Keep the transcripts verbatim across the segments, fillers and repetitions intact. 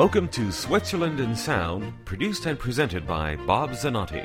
Welcome to Switzerland in Sound, produced and presented by Bob Zanotti.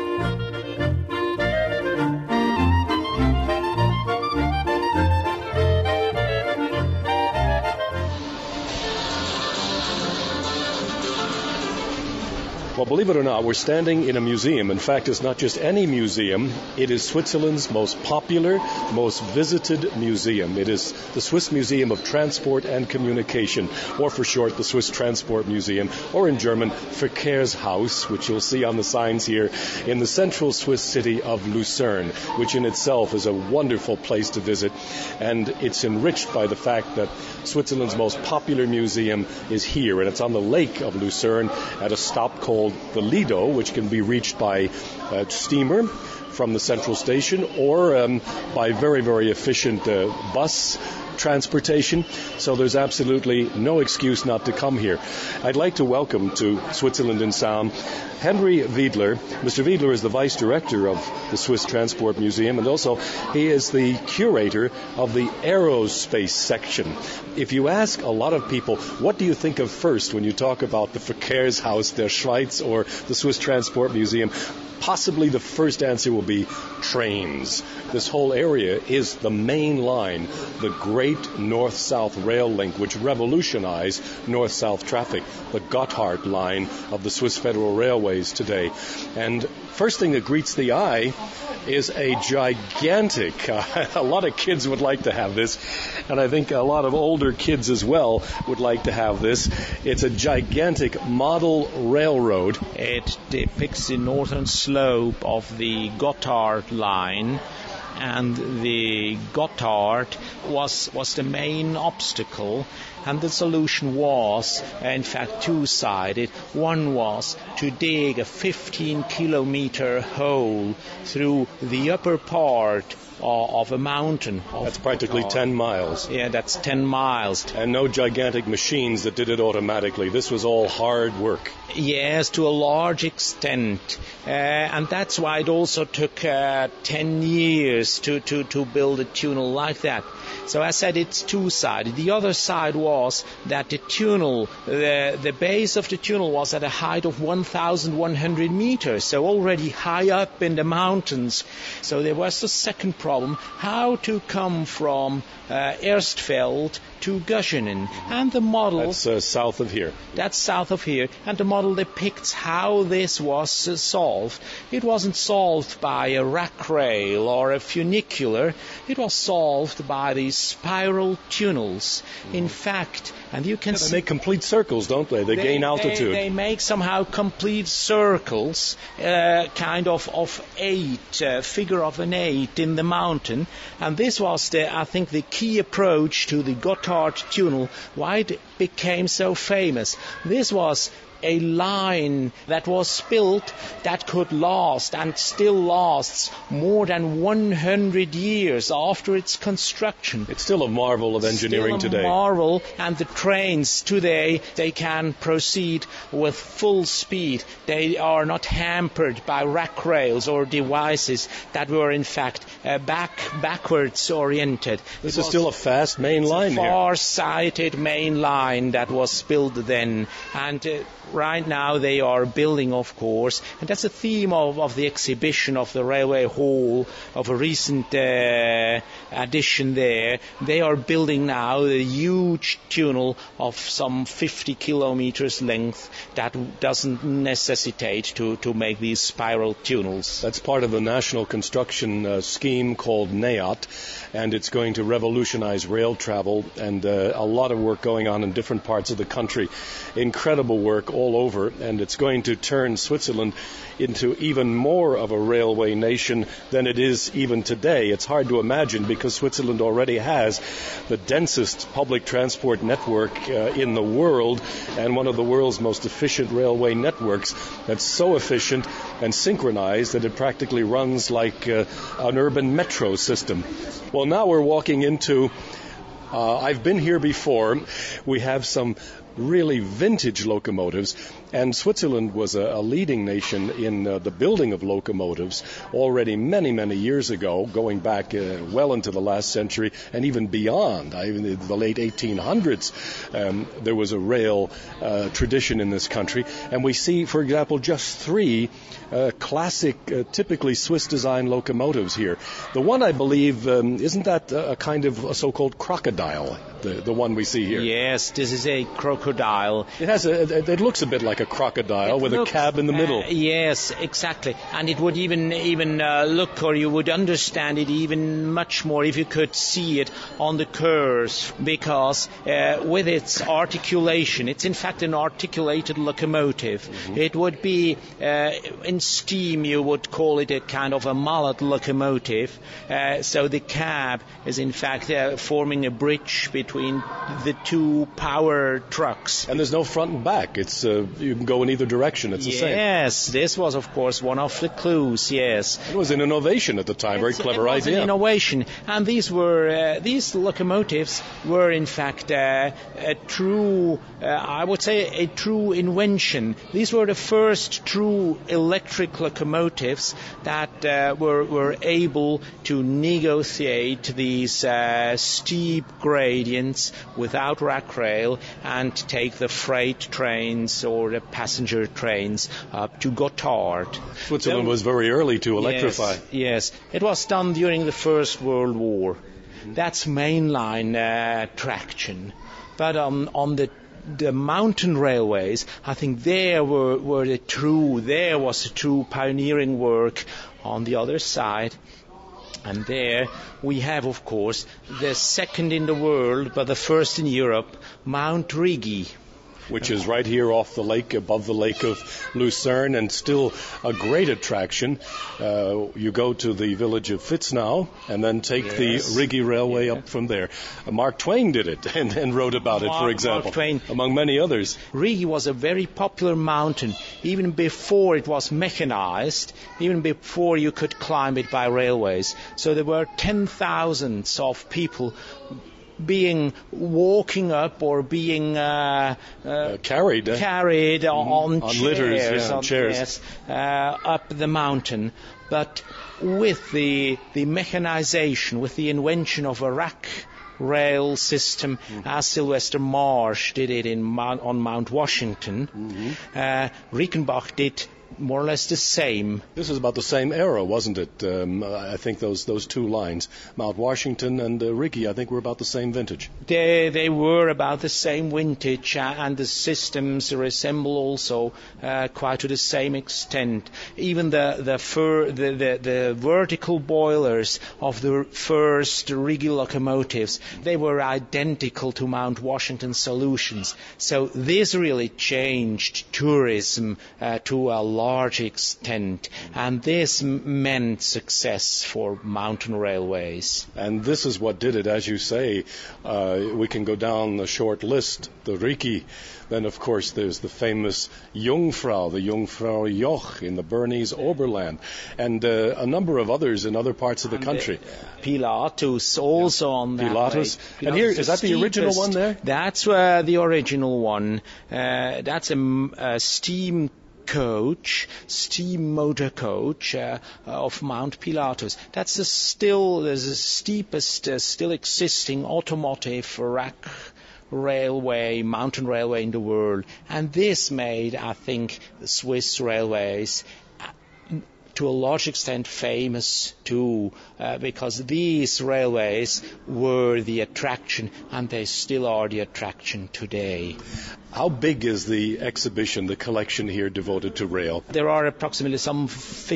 Well, believe it or not, we're standing in a museum. In fact, it's not just any museum. It is Switzerland's most popular, most visited museum. It is the Swiss Museum of Transport and Communication, or for short, the Swiss Transport Museum, or in German, Verkehrshaus, which you'll see on the signs here, in the central Swiss city of Lucerne, which in itself is a wonderful place to visit. And it's enriched by the fact that Switzerland's most popular museum is here, and it's on the lake of Lucerne at a stop called the Lido, which can be reached by uh, steamer from the central station or um, by very, very efficient uh, bus transportation. So there's absolutely no excuse not to come here. I'd like to welcome to Switzerland in Sound Henry Wiedler. Mister Wiedler is the Vice Director of the Swiss Transport Museum, and also he is the curator of the aerospace section. If you ask a lot of people, what do you think of first when you talk about the Verkehrshaus der Schweiz or the Swiss Transport Museum? Possibly the first answer will be trains. This whole area is the main line, the Great North-South Rail Link, which revolutionized north-south traffic, the Gotthard line of the Swiss Federal Railways today. And first thing that greets the eye is a gigantic, uh, a lot of kids would like to have this, and I think a lot of older kids as well would like to have this. It's a gigantic model railroad. It depicts the northern slope of the Gotthard line, and the Gotthard was was the main obstacle, and the solution was, in fact, two-sided. One was to dig a fifteen kilometer hole through the upper part of a mountain. That's practically ten miles. Yeah, that's ten miles. And no gigantic machines that did it automatically. This was all hard work. Yes, to a large extent. Uh, and that's why it also took uh, ten years to, to, to build a tunnel like that. So I said it's two-sided. The other side was that the tunnel, the, the base of the tunnel was at a height of one thousand one hundred meters, so already high up in the mountains. So there was the second problem, how to come from uh, Erstfeld to Göschenen. And the model... That's uh, south of here. That's south of here. And the model depicts how this was uh, solved. It wasn't solved by a rack rail or a funicular. It was solved by these spiral tunnels. In fact, and you can yeah, they see... make complete circles, don't they? They, they gain altitude. They, they make somehow complete circles, uh, kind of of eight, uh, figure of an eight in the mountain. And this was, the, I think, the key approach to the Gotthard tunnel, why it became so famous. This was a line that was built that could last and still lasts more than one hundred years after its construction. It's still a marvel of engineering still a today. marvel, and the trains today, they can proceed with full speed. They are not hampered by rack rails or devices that were in fact uh, back backwards oriented. This is still a fast main line here. Far-sighted main line that was built then, and uh, right now they are building, of course, and that's a theme of, of the exhibition of the Railway Hall of a recent uh, addition there. They are building now a huge tunnel of some fifty kilometers length that doesn't necessitate to, to make these spiral tunnels. That's part of the national construction uh, scheme called NEOT, and it's going to revolutionize rail travel, and uh, a lot of work going on in different parts of the country. Incredible work all over, and it's going to turn Switzerland into even more of a railway nation than it is even today. It's hard to imagine because Switzerland already has the densest public transport network uh, in the world, and one of the world's most efficient railway networks that's so efficient and synchronized that it practically runs like uh, an urban metro system. Well, now we're walking into Uh, I've been here before. We have some really vintage locomotives. And Switzerland was a, a leading nation in uh, the building of locomotives already many, many years ago, going back uh, well into the last century and even beyond. I, in the late eighteen hundreds, um, there was a rail uh, tradition in this country. And we see, for example, just three uh, classic, uh, typically Swiss-designed locomotives here. The one, I believe, um, isn't that a kind of a so-called crocodile, the, the one we see here? Yes, this is a crocodile. It has a, it looks a bit like a crocodile It with looks, a cab in the middle. Uh, yes, exactly. And it would even even uh, look, or you would understand it even much more if you could see it on the curves, because uh, with its articulation, it's in fact an articulated locomotive. Mm-hmm. It would be, uh, in steam, you would call it a kind of a mallet locomotive. Uh, so the cab is in fact uh, forming a bridge between the two power trucks. And there's no front and back. It's uh, you can go in either direction. It's the yes, same. Yes, this was of course one of the clues. Yes, it was an innovation at the time. Very it's, clever it was idea. An innovation, and these were uh, these locomotives were in fact uh, a true, uh, I would say, a true invention. These were the first true electric locomotives that uh, were were able to negotiate these uh, steep gradients without rack rail and take the freight trains or the passenger trains up to Gotthard. Switzerland Then, was very early to electrify. Yes, yes, it was done during the First World War. Mm-hmm. That's mainline uh, traction. But um, on the the mountain railways, I think there were, were the true, there was the true pioneering work on the other side. And there we have, of course, the second in the world, but the first in Europe, Mount Rigi, which is right here off the lake, above the lake of Lucerne, and still a great attraction. Uh, you go to the village of Fitznau and then take yes. the Rigi Railway yeah. up from there. Uh, Mark Twain did it and, and wrote about it, Mark, for example, Mark Twain. among many others. Rigi was a very popular mountain, even before it was mechanized, even before you could climb it by railways. So there were ten thousands of people being walking up or being uh, uh, uh, carried uh, carried mm-hmm. on, on chairs, litters, yeah, on, chairs, yes, uh, up the mountain. But with the the mechanization, with the invention of a rack rail system, mm-hmm. as Sylvester Marsh did it in Mount, on Mount Washington, mm-hmm. uh, Reichenbach did more or less the same. This is about the same era, wasn't it? Um, I think those those two lines, Mount Washington and uh, Rigi, I think were about the same vintage. They they were about the same vintage, uh, and the systems resemble also uh, quite to the same extent. Even the the, fur, the the the vertical boilers of the first Rigi locomotives, they were identical to Mount Washington solutions. So this really changed tourism uh, to a large extent, and this m- meant success for mountain railways. And this is what did it, as you say. Uh, we can go down the short list, the Rigi. Then, of course, there's the famous Jungfrau, the Jungfrau Joch in the Bernese Oberland, and uh, a number of others in other parts of the and country. The, uh, Pilatus also yeah. on that Pilatus. way. And here, is that the original one there? That's uh, the original one. Uh, that's a, a steam coach, steam motor coach uh, of Mount Pilatus. That's the still the steepest uh, still existing automotive rack railway, mountain railway in the world. And this made, I think, the Swiss railways to a large extent famous too, uh, because these railways were the attraction, and they still are the attraction today. How big is the exhibition, the collection here devoted to rail? There are approximately some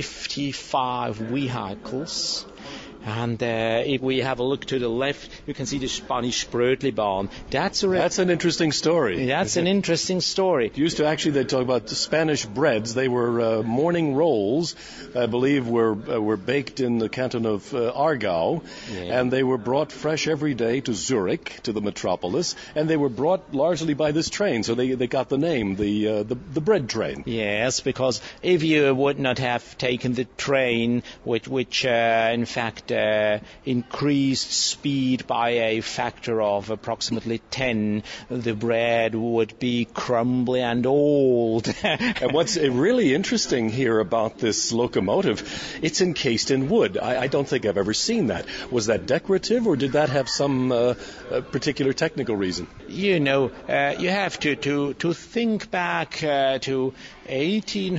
fifty-five vehicles. And uh, if we have a look to the left, you can see the Spanish Brötlibahn. That's a re- that's an interesting story. That's an interesting story. It used to actually, they talk about the Spanish breads. They were uh, morning rolls, I believe, were uh, were baked in the canton of uh, Aargau, yeah. and they were brought fresh every day to Zurich, to the metropolis, and they were brought largely by this train. So they they got the name, the uh, the, the bread train. Yes, because if you would not have taken the train, which, which uh, in fact at uh, increased speed by a factor of approximately ten, the bread would be crumbly and old. And what's really interesting here about this locomotive, it's encased in wood. I, I don't think I've ever seen that. Was that decorative, or did that have some uh, particular technical reason? You know, uh, you have to, to, to think back uh, to eighteen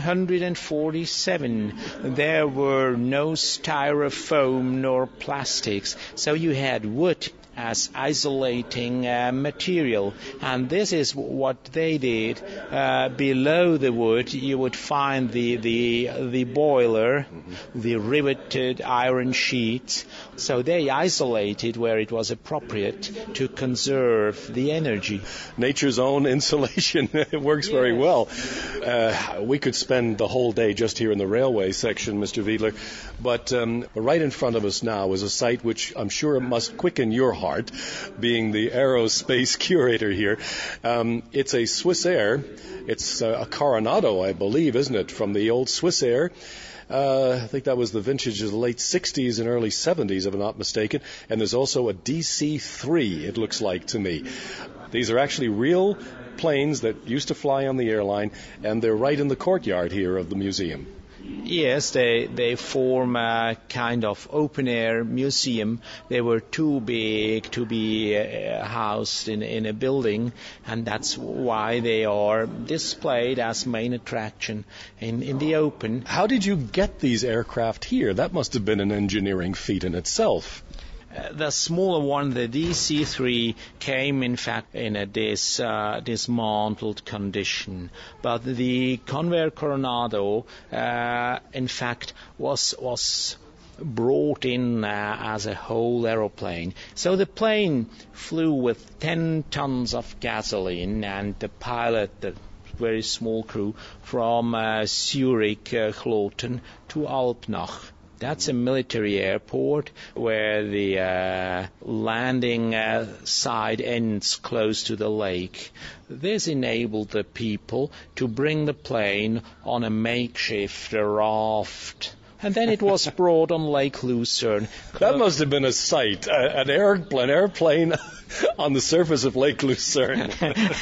forty-seven. There were no styrofoam nor plastics, so you had wood as isolating uh, material, and this is what they did. Uh, below the wood you would find the the the boiler, mm-hmm. the riveted iron sheets, so they isolated where it was appropriate to conserve the energy. Nature's own insulation. It works yes. very well. Uh, we could spend the whole day just here in the railway section, Mister Wiedler, but um, right in front of us now is a site which I'm sure must quicken your heart, being the aerospace curator here. Um, it's a Swissair. It's uh, a Coronado, I believe, isn't it, from the old Swissair. Uh, I think that was the vintage of the late sixties and early seventies, if I'm not mistaken. And there's also a D C three, it looks like to me. These are actually real planes that used to fly on the airline, and they're right in the courtyard here of the museum. Yes, they they form a kind of open-air museum. They were too big to be uh, housed in, in a building, and that's why they are displayed as main attraction in, in the open. How did you get these aircraft here? That must have been an engineering feat in itself. Uh, the smaller one, the D C three, came in fact in a dis, uh, dismantled condition, but the Convair Coronado uh, in fact was was brought in uh, as a whole aeroplane. So the plane flew with ten tons of gasoline, and the pilot, the very small crew, from uh, Zurich, uh, Kloten to Alpnach. That's a military airport where the uh, landing uh, side ends close to the lake. This enabled the people to bring the plane on a makeshift raft. And then it was brought on Lake Lucerne. That must have been a sight, an airplane, airplane on the surface of Lake Lucerne.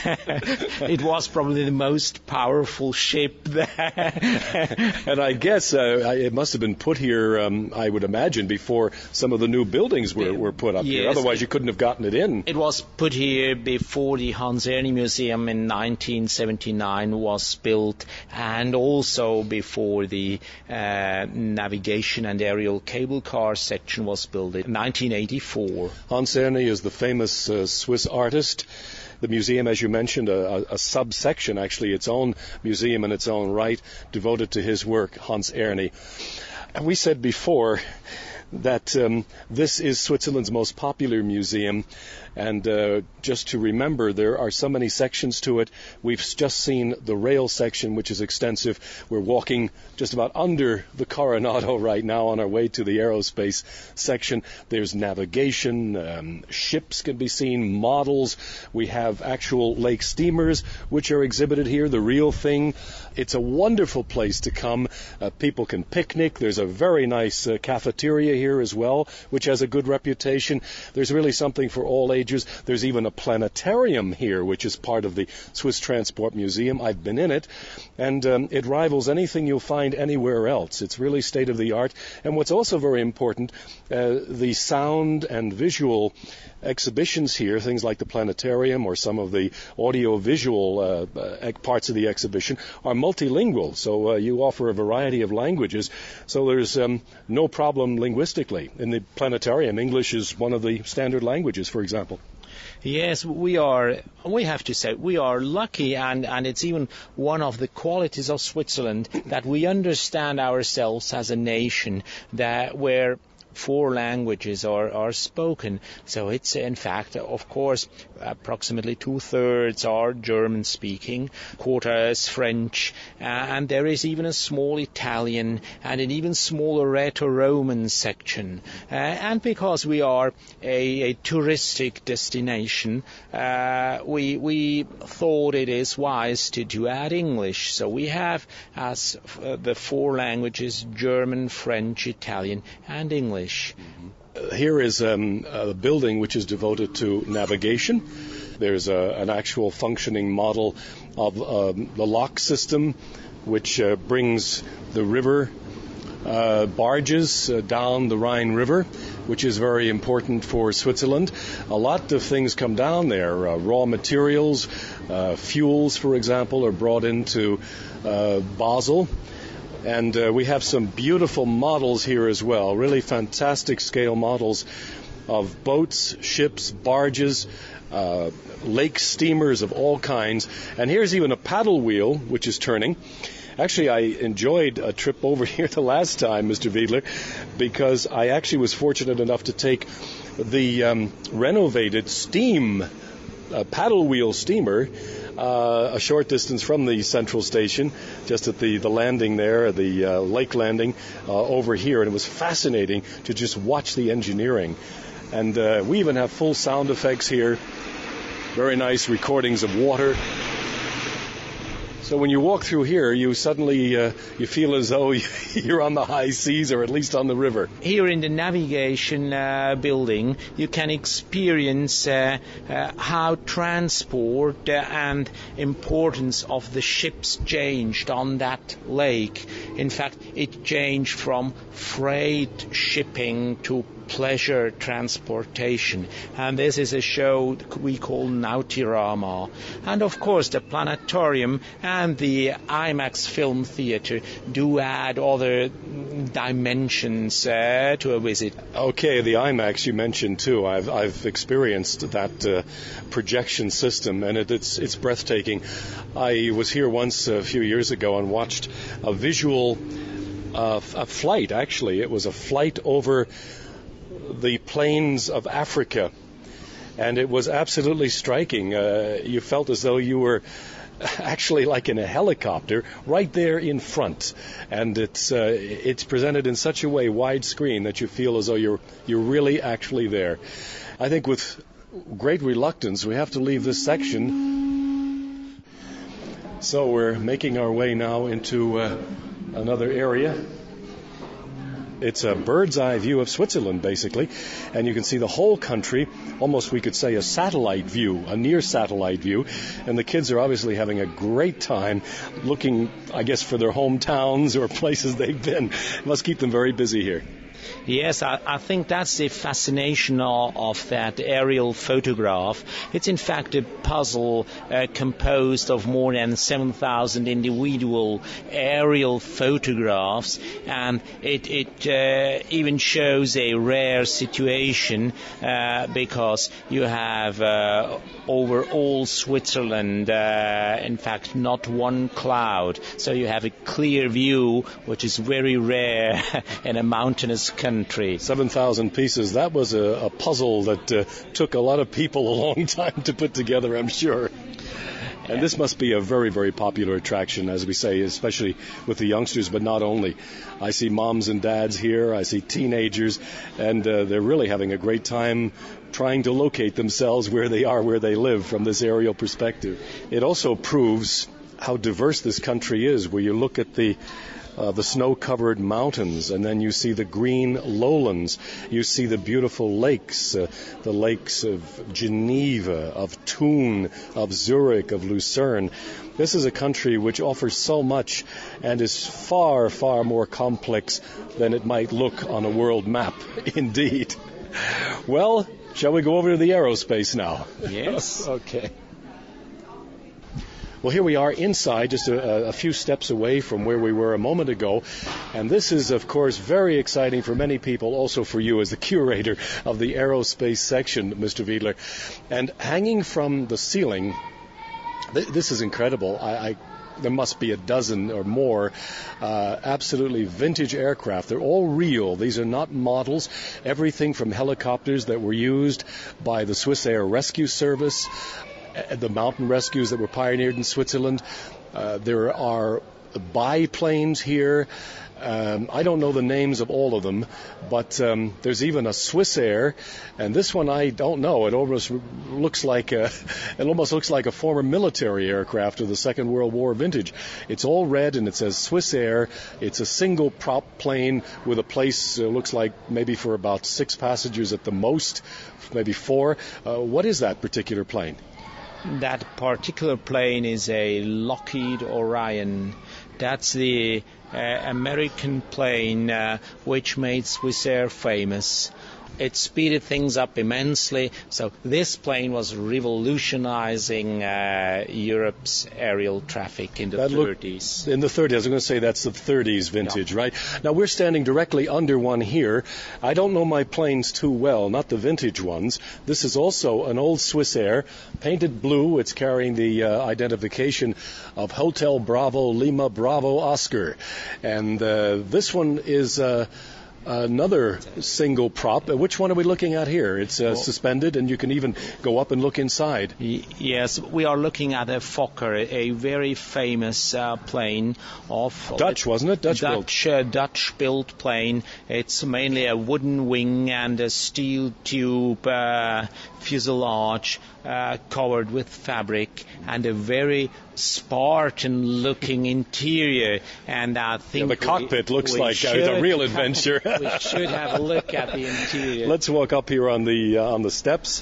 It was probably the most powerful ship there. And I guess uh, it must have been put here, um, I would imagine, before some of the new buildings were, were put up yes, here. Otherwise, you couldn't have gotten it in. It was put here before the Hans Erni Museum in nineteen seventy-nine was built, and also before the uh, navigation and aerial cable car section was built in nineteen eighty-four. Hans Erni is the famous uh, Swiss artist. The museum, as you mentioned, a, a, a subsection, actually, its own museum in its own right, devoted to his work, Hans Erni. And we said before that um, this is Switzerland's most popular museum, and uh, just to remember, there are so many sections to it. We've just seen the rail section, which is extensive. We're walking just about under the Coronado right now on our way to the aerospace section. There's navigation, um, ships can be seen, models. We have actual lake steamers, which are exhibited here, the real thing. It's a wonderful place to come. Uh, people can picnic. There's a very nice uh, cafeteria here as well, which has a good reputation. There's really something for all ages. There's even a planetarium here, which is part of the Swiss Transport Museum. I've been in it, and um, it rivals anything you'll find anywhere else. It's really state-of-the-art. And what's also very important, uh, the sound and visual exhibitions here, things like the planetarium or some of the audio-visual uh, uh, parts of the exhibition, are multilingual. So uh, you offer a variety of languages. So there's um, no problem linguistically. In the planetarium, English is one of the standard languages, for example. Yes, we are, we have to say, we are lucky, and, and it's even one of the qualities of Switzerland that we understand ourselves as a nation that where four languages are, are spoken. So it's, in fact, of course, approximately two-thirds are German-speaking, quarters French, uh, and there is even a small Italian and an even smaller Rheto-Roman section. Uh, and because we are a, a touristic destination, uh, we, we thought it is wise to, to add English. So we have as uh, the four languages German, French, Italian, and English. English. Uh, here is um, a building which is devoted to navigation. There's a, an actual functioning model of um, the lock system, which uh, brings the river uh, barges uh, down the Rhine River, which is very important for Switzerland. A lot of things come down there. Uh, raw materials, uh, fuels, for example, are brought into uh, Basel. And uh, we have some beautiful models here as well, really fantastic scale models of boats, ships, barges, uh, lake steamers of all kinds. And here's even a paddle wheel, which is turning. Actually, I enjoyed a trip over here the last time, Mister Wiedler, because I actually was fortunate enough to take the um, renovated steam uh, paddle wheel steamer uh, a short distance from the central station, just at the, the landing there, the uh, lake landing uh, over here. And it was fascinating to just watch the engineering. And uh, we even have full sound effects here, very nice recordings of water. So when you walk through here, you suddenly uh, you feel as though you're on the high seas, or at least on the river. Here in the navigation uh, building, you can experience uh, uh, how transport uh, and importance of the ships changed on that lake. In fact, it changed from freight shipping to pleasure transportation, and this is a show we call Nautirama. And of course the planetarium and the IMAX film theater do add other dimensions uh, to a visit. Okay, the IMAX you mentioned too. I've I've experienced that uh, projection system, and it, it's it's breathtaking. I was here once a few years ago and watched a visual uh, a flight. Actually, it was a flight over the plains of Africa, and it was absolutely striking. Uh, you felt as though you were actually like in a helicopter right there in front, and it's uh, it's presented in such a way, widescreen, that you feel as though you're you're really actually there. I think with great reluctance we have to leave this section, so we're making our way now into uh, another area. It's a bird's eye view of Switzerland, basically, and you can see the whole country, almost we could say a satellite view, a near satellite view, and the kids are obviously having a great time looking, I guess, for their hometowns or places they've been. It must keep them very busy here. Yes, I, I think that's the fascination of, of that aerial photograph. It's in fact a puzzle uh, composed of more than seven thousand individual aerial photographs, and it, it uh, even shows a rare situation uh, because you have uh, over all Switzerland, uh, in fact, not one cloud. So you have a clear view, which is very rare in a mountainous country. seven thousand pieces. That was a, a puzzle that uh, took a lot of people a long time to put together, I'm sure. And this must be a very, very popular attraction, as we say, especially with the youngsters, but not only. I see moms and dads here, I see teenagers, and uh, they're really having a great time trying to locate themselves where they are, where they live, from this aerial perspective. It also proves how diverse this country is, where you look at the Uh, the snow-covered mountains, and then you see the green lowlands. You see the beautiful lakes, uh, the lakes of Geneva, of Thun, of Zurich, of Lucerne. This is a country which offers so much and is far, far more complex than it might look on a world map, indeed. Well, shall we go over to the aerospace now? Yes. Okay. Well, here we are inside, just a, a few steps away from where we were a moment ago. And this is, of course, very exciting for many people, also for you as the curator of the aerospace section, Mister Wiedler. And hanging from the ceiling, th- this is incredible. I, I There must be a dozen or more uh, absolutely vintage aircraft. They're all real. These are not models. Everything from helicopters that were used by the Swiss Air Rescue Service, the mountain rescues that were pioneered in Switzerland. Uh, there are biplanes here. Um, I don't know the names of all of them, but um, there's even a Swissair, and this one I don't know. It almost looks like a, it almost looks like a former military aircraft of the Second World War vintage. It's all red and it says Swissair. It's a single prop plane with a place uh, looks like maybe for about six passengers at the most, maybe four. Uh, what is that particular plane? That particular plane is a Lockheed Orion. That's the uh, American plane uh, which made Swissair famous. It speeded things up immensely. So this plane was revolutionizing uh, Europe's aerial traffic in the that thirties. Look, in the thirties, I was going to say that's the thirties vintage, yeah. Right? Now we're standing directly under one here. I don't know my planes too well, not the vintage ones. This is also an old Swissair, painted blue. It's carrying the uh, identification of Hotel Bravo Lima Bravo Oscar. And uh, this one is... Uh, Another single prop. Which one are we looking at here? It's uh, suspended, and you can even go up and look inside. Y- yes, we are looking at a Fokker, a very famous uh, plane of Dutch, wasn't it? Dutch, Dutch built. Uh, Dutch built plane. It's mainly a wooden wing and a steel tube uh, fuselage uh, covered with fabric, and a very Spartan-looking interior. And I think yeah, the cockpit we, looks we like should, uh, a real adventure. We should have a look at the interior. Let's walk up here on the uh, on the steps.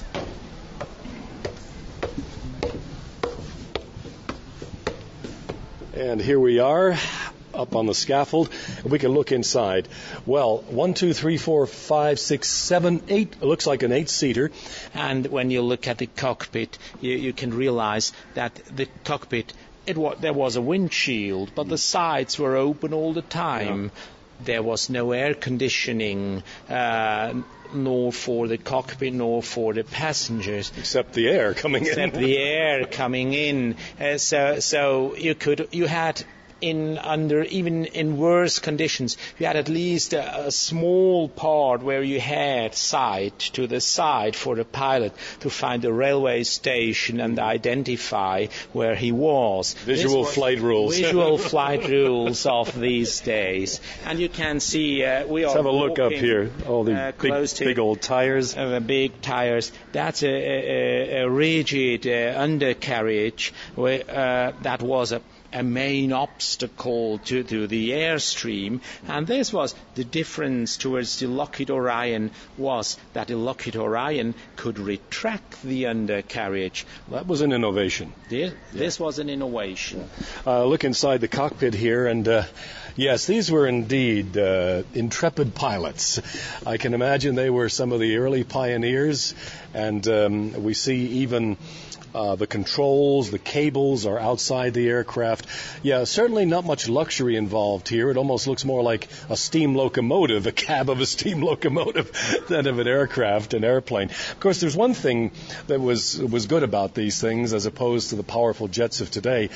And here we are, up on the scaffold. We can look inside. Well, one, two, three, four, five, six, seven, eight. It looks like an eight-seater. And when you look at the cockpit, you, you can realize that the cockpit, it was, there was a windshield, but the sides were open all the time. Yeah. There was no air conditioning, uh, nor for the cockpit, nor for the passengers. Except the air coming Except in. Except the air coming in. Uh, so, so you could, you had in under even in worse conditions, you had at least a, a small part where you had sight to the side for the pilot to find the railway station and identify where he was. Visual was flight rules. Visual flight rules of these days. And you can see uh, we Let's are have a look up here. All the uh, big, big old tires. Uh, big tires. That's a, a, a rigid uh, undercarriage where, uh, that was a a main obstacle to, to the airstream, and this was the difference towards the Lockheed Orion, was that the Lockheed Orion could retract the undercarriage. That was an innovation. This, this yeah. was an innovation. Uh, look inside the cockpit here, and uh, yes, these were indeed uh, intrepid pilots. I can imagine they were some of the early pioneers, and um, we see even Uh, the controls, the cables are outside the aircraft. Yeah, certainly not much luxury involved here. It almost looks more like a steam locomotive, a cab of a steam locomotive, than of an aircraft, an airplane. Of course, there's one thing that was was good about these things as opposed to the powerful jets of today.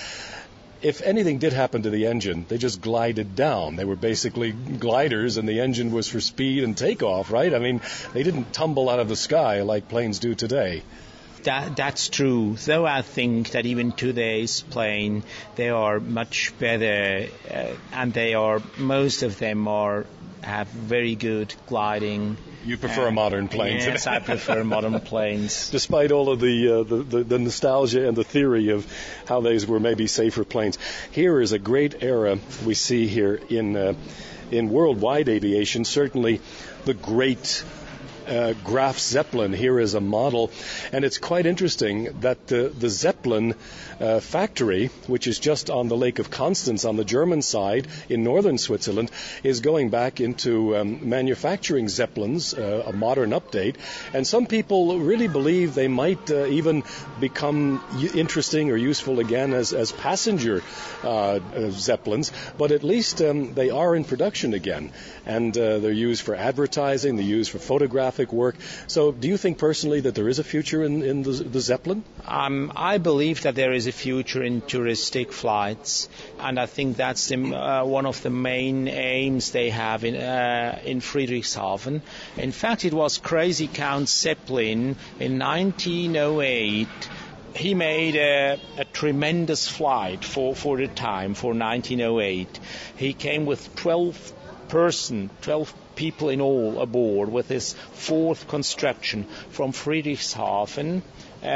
If anything did happen to the engine, they just glided down. They were basically gliders, and the engine was for speed and takeoff, right? I mean, they didn't tumble out of the sky like planes do today. That, that's true, though I think that even today's plane, they are much better, uh, and they are, most of them are, have very good gliding. You prefer uh, modern planes? Yes, I prefer modern planes. Despite all of the, uh, the, the the nostalgia and the theory of how these were maybe safer planes. Here is a great era we see here in uh, in worldwide aviation, certainly the great Uh, Graf Zeppelin here is a model, and it's quite interesting that the, the Zeppelin uh, factory, which is just on the Lake of Constance on the German side in northern Switzerland, is going back into um, manufacturing Zeppelins, uh, a modern update, and some people really believe they might uh, even become interesting or useful again as, as passenger uh, uh, Zeppelins, but at least um, they are in production again, and uh, they're used for advertising, they're used for photographs, work. So do you think personally that there is a future in, in the, the Zeppelin? Um, I believe that there is a future in touristic flights, and I think that's the, uh, one of the main aims they have in, uh, in Friedrichshafen. In fact, it was Crazy Count Zeppelin in nineteen oh eight he made a, a tremendous flight for, for the time, for nineteen oh eight. He came with twelve person, twelve people in all aboard with his fourth construction from Friedrichshafen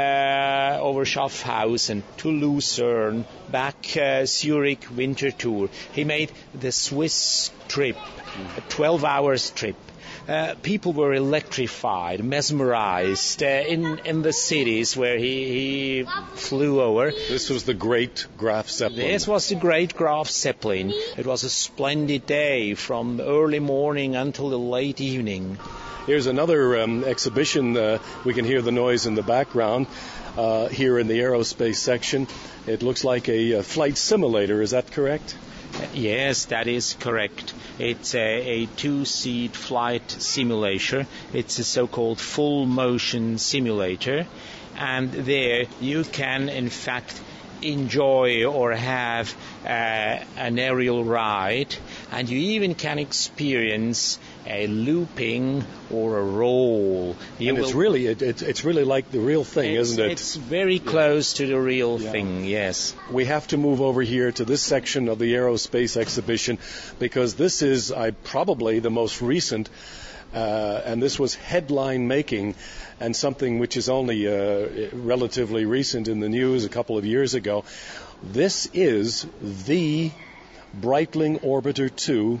uh, over Schaffhausen to Lucerne, back uh, Zurich winter tour. He made the Swiss trip, a twelve hours trip. Uh, people were electrified, mesmerized uh, in in the cities where he, he flew over. This was the great Graf Zeppelin. This was the great Graf Zeppelin. It was a splendid day from early morning until the late evening. Here's another um, exhibition. Uh, we can hear the noise in the background uh, here in the aerospace section. It looks like a, a flight simulator. Is that correct? Yes, that is correct. It's a, a two-seat flight simulator. It's a so-called full motion simulator. And there you can, in fact, enjoy or have uh, an aerial ride. And you even can experience a looping or a roll. You and it's will, really it, it, it's really like the real thing, it's, isn't it? It's very close yeah. to the real yeah. thing, yes. We have to move over here to this section of the aerospace exhibition because this is I, probably the most recent, uh, and this was headline making, and something which is only uh, relatively recent in the news a couple of years ago. This is the Breitling Orbiter two,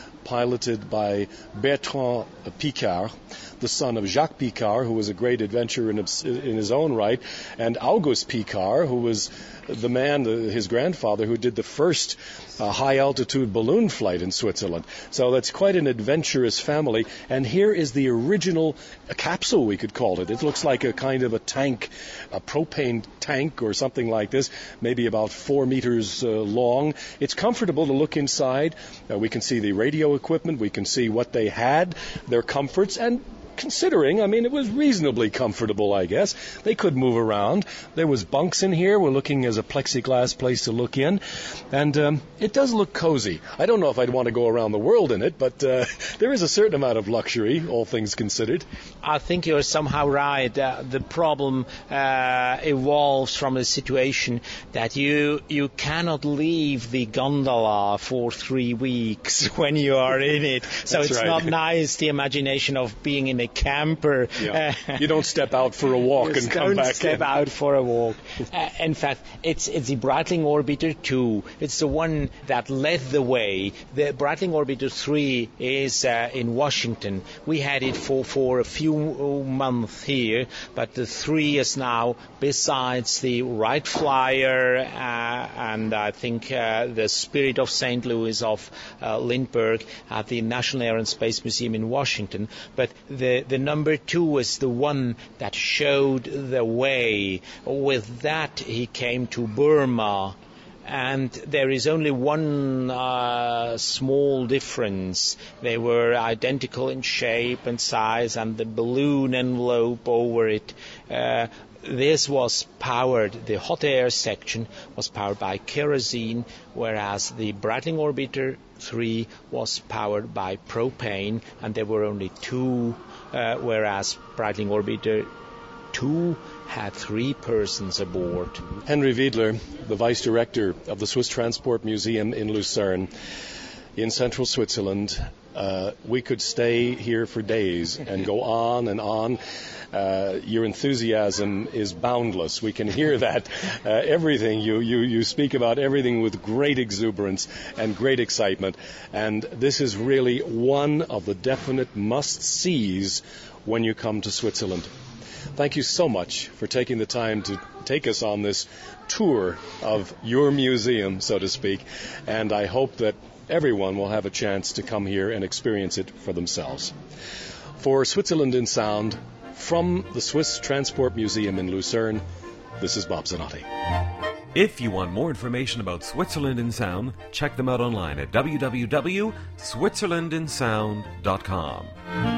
piloted by Bertrand Piccard, the son of Jacques Piccard, who was a great adventurer in, in his own right, and Auguste Piccard, who was the man, the, his grandfather, who did the first uh, high-altitude balloon flight in Switzerland. So that's quite an adventurous family. And here is the original uh, capsule, we could call it. It looks like a kind of a tank, a propane tank or something like this, maybe about four meters uh, long. It's comfortable to look inside. Uh, we can see the radio equipment. We can see what they had, their comforts, and considering, I mean, it was reasonably comfortable, I guess. They could move around. There was bunks in here. We're looking as a plexiglass place to look in. And um, it does look cozy. I don't know if I'd want to go around the world in it, but uh, there is a certain amount of luxury, all things considered. I think you're somehow right. Uh, the problem uh, evolves from the situation that you you cannot leave the gondola for three weeks when you are in it. So That's it's right. not nice, the imagination of being in a camper. Yeah. You don't step out for a walk and come don't back step in. out for a walk. Uh, in fact, it's it's the Breitling Orbiter two. It's the one that led the way. The Breitling Orbiter three is uh, in Washington. We had it for, for a few months here, but the three is now, besides the Wright Flyer uh, and I think uh, the Spirit of Saint Louis of uh, Lindbergh at the National Air and Space Museum in Washington. But the, the number two is the one that showed the way. With that, he came to Burma. And there is only one uh, small difference. They were identical in shape and size, and the balloon envelope over it. Uh, this was powered, the hot air section was powered by kerosene, whereas the Breitling Orbiter three was powered by propane, and there were only two, uh, whereas Breitling Orbiter two had three persons aboard. Henry Wiedler, the vice director of the Swiss Transport Museum in Lucerne, in central Switzerland. Uh, we could stay here for days and go on and on. Uh, your enthusiasm is boundless. We can hear that. Uh, everything, you, you, you speak about everything with great exuberance and great excitement. And this is really one of the definite must-sees when you come to Switzerland. Thank you so much for taking the time to take us on this tour of your museum, so to speak, and I hope that everyone will have a chance to come here and experience it for themselves. For Switzerland in Sound, from the Swiss Transport Museum in Lucerne, this is Bob Zanotti. If you want more information about Switzerland in Sound, check them out online at w w w dot switzerland in sound dot com.